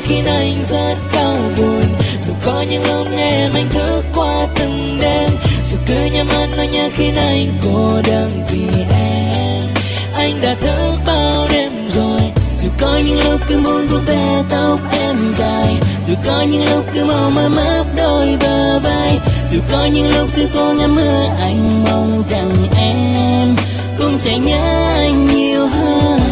khiến anh rất đau buồn. Dù có những lúc em anh thức qua từng đêm, dù cứ nhắm mắt nói nhớ khiến anh cô đơn vì em. Anh đã thức bao đêm rồi, dù có những lúc cứ muốn vuốt ve tóc em dài, dù có những lúc cứ mong mơ máp đôi bờ vai, dù có những lúc sương khô ngắm mưa anh mong rằng em cũng sẽ nhớ anh nhiều hơn.